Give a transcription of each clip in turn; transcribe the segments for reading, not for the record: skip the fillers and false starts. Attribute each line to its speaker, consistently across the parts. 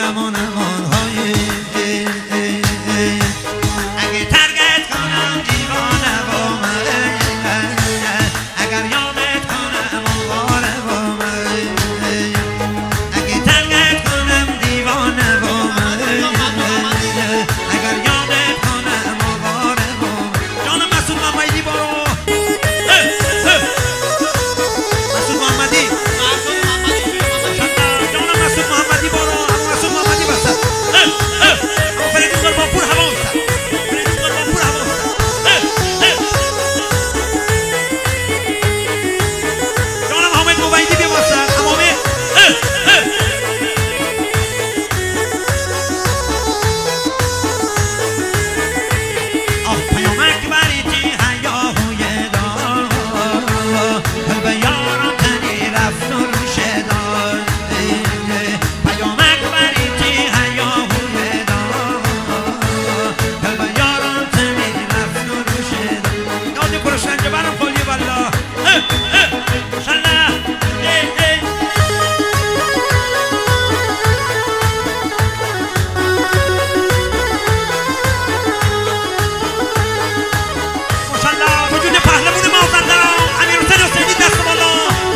Speaker 1: هایم های اگه ترگت کنم دیوانه با من، اگر یادت کنم آواره با من، اگه ترگت کنم دیوانه با من، اگر یادت کنم آواره با من. جانم مسعود محمدی برو، مسعود محمدی، جانم مسعود محمدی برو، مسعود محمدی بسد فریدون قربانپور هوا بسد، فریدون قربانپور هوا بسد. جانم حامد موبیدی بیا بسد امامه. آه پیامک بریدی هیاهوی دار، قلب یارم تنی رفت و روشه دار. پیامک بریدی هیاهوی دار، قلب یارم تنی رفت و روشه دار. یاد پرشنج برم خالی والله ماشالله. ماشالله وجود پهلوون مازندران امیر حسین حسینی دست بالا.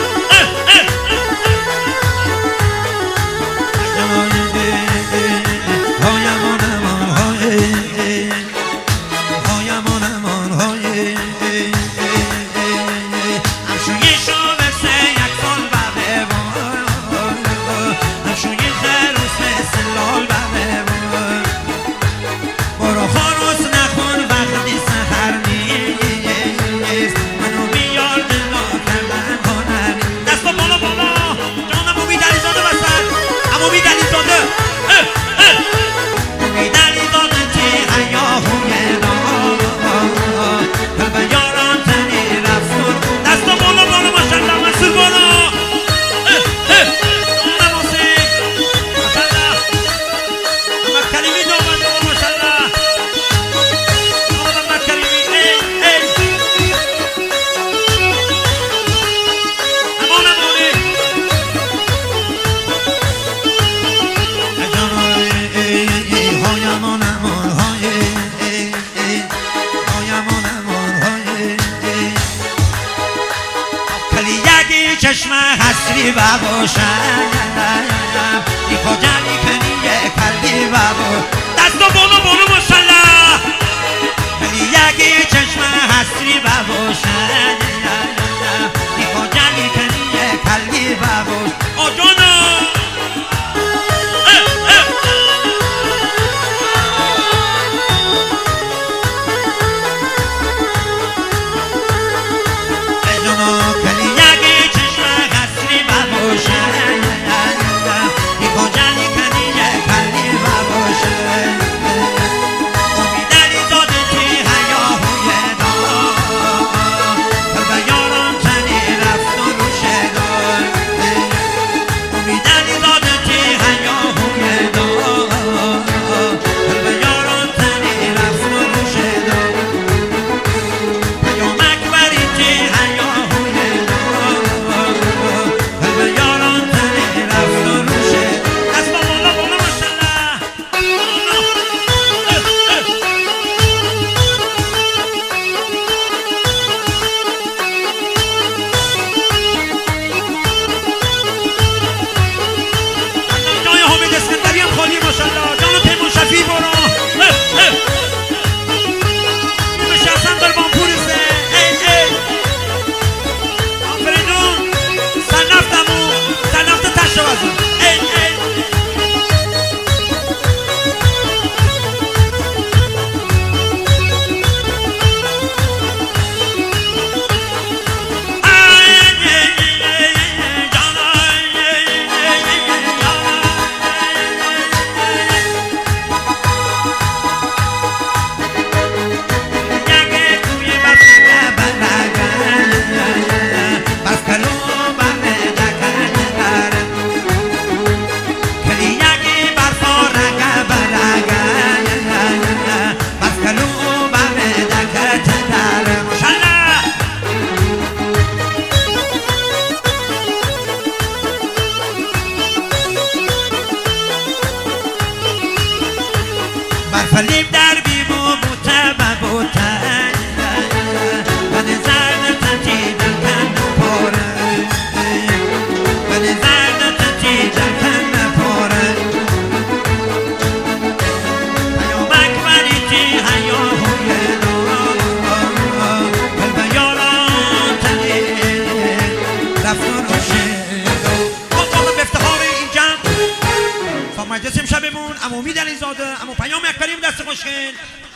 Speaker 1: چشم حسری باشم ای کجایی کنی کردی بابا. دست و بولو ماشالله. ولی یکی چشم حسری باشم ای کجایی کنی کردی بابا. آجانا کلی یکی چشم حسری باشم ای کجایی برفلیم در بیمو بوته بوته من زرد تنتی دل کن پاره من زرد تنتی دل کن پاره پیامک ولیتی هیاهوی قلب یاران تنی رفتار ما به افتخار این جمع مجلس امشبمون عمو امید علیزاده، عمو پیام اکبری دست خوشگل